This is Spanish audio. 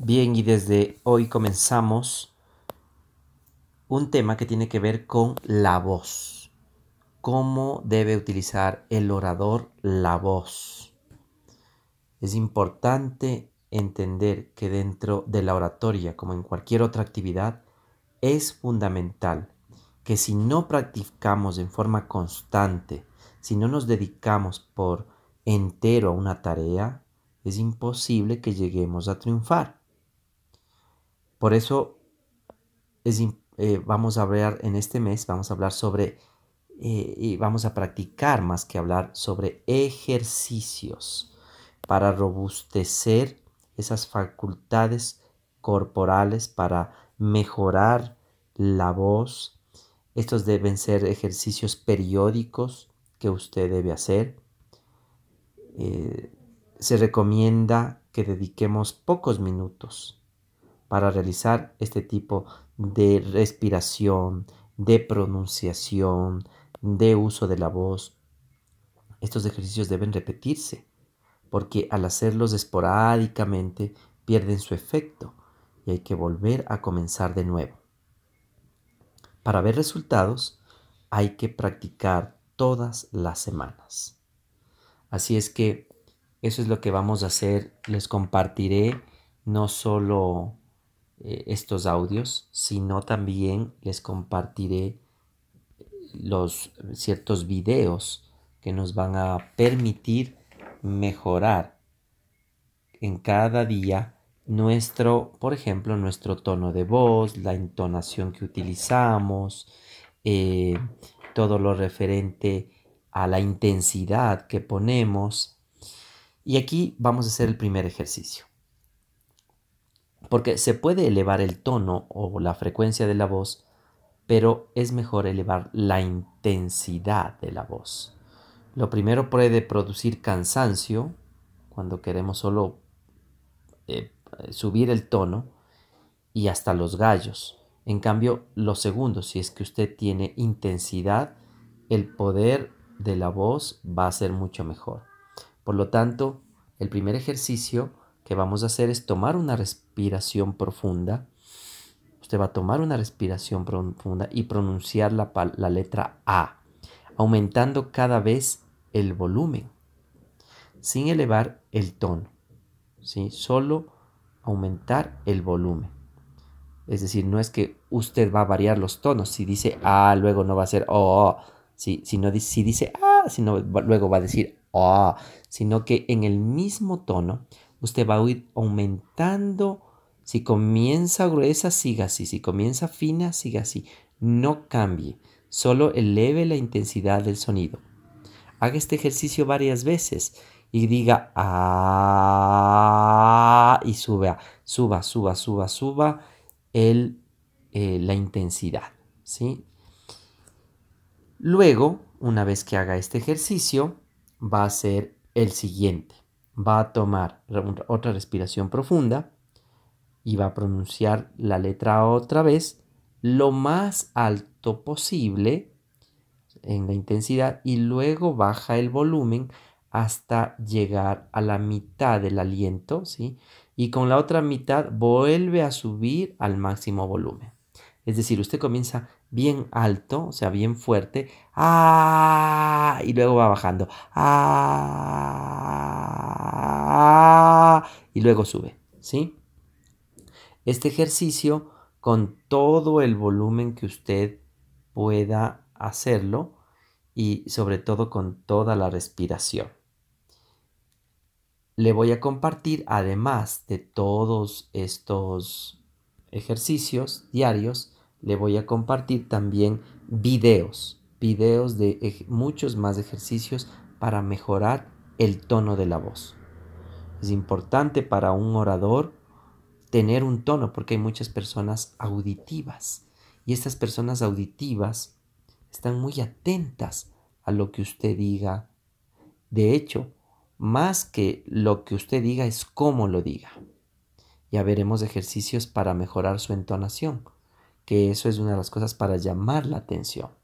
Bien, y desde hoy comenzamos un tema que tiene que ver con la voz. ¿Cómo debe utilizar el orador la voz? Es importante entender que dentro de la oratoria, como en cualquier otra actividad, es fundamental que si no practicamos en forma constante, si no nos dedicamos por entero a una tarea, es imposible que lleguemos a triunfar. Por eso vamos a hablar en este mes, vamos a hablar sobre, y vamos a practicar más que hablar sobre ejercicios para robustecer esas facultades corporales, para mejorar la voz. Estos deben ser ejercicios periódicos que usted debe hacer. Eh, Se recomienda que dediquemos pocos minutos para realizar este tipo de respiración, de pronunciación, de uso de la voz. Estos ejercicios deben repetirse porque al hacerlos esporádicamente pierden su efecto y hay que volver a comenzar de nuevo. Para ver resultados hay que practicar todas las semanas. Así es que eso es lo que vamos a hacer. Les compartiré no solo estos audios, sino también les compartiré los ciertos videos que nos van a permitir mejorar en cada día por ejemplo, nuestro tono de voz, la entonación que utilizamos, eh, todo lo referente a la intensidad que ponemos. Y aquí vamos a hacer el primer ejercicio. Porque se puede elevar el tono o la frecuencia de la voz, pero es mejor elevar la intensidad de la voz. Lo primero puede producir cansancio cuando queremos solo subir el tono y hasta los gallos. En cambio, lo segundo, si es que usted tiene intensidad, el poder de la voz va a ser mucho mejor. Por lo tanto, el primer ejercicio que vamos a hacer es tomar una respiración profunda. Usted va a tomar una respiración profunda y pronunciar la letra A, aumentando cada vez el volumen, sin elevar el tono, ¿sí? Solo aumentar el volumen. Es decir, no es que usted va a variar los tonos. Si dice A, luego no va a ser O. Si dice A, luego va a decir O. Sino que en el mismo tono usted va a ir aumentando. Si comienza gruesa, siga así. Si comienza fina, siga así. No cambie. Solo eleve la intensidad del sonido. Haga este ejercicio varias veces y diga A y suba, la intensidad, ¿sí? Luego, una vez que haga este ejercicio, va a hacer el siguiente. Va a tomar otra respiración profunda y va a pronunciar la letra otra vez lo más alto posible en la intensidad y luego baja el volumen hasta llegar a la mitad del aliento, ¿sí? Y con la otra mitad vuelve a subir al máximo volumen. Es decir, usted comienza bien alto, o sea, bien fuerte, ¡ah! Y luego va bajando, ¡ah! Y luego sube, ¿sí? Este ejercicio con todo el volumen que usted pueda hacerlo y sobre todo con toda la respiración. Le voy a compartir, además de todos estos ejercicios diarios, le voy a compartir también videos de muchos más ejercicios para mejorar el tono de la voz. Es importante para un orador tener un tono porque hay muchas personas auditivas y estas personas auditivas están muy atentas a lo que usted diga. De hecho, más que lo que usted diga es cómo lo diga. Ya veremos ejercicios para mejorar su entonación, que eso es una de las cosas para llamar la atención.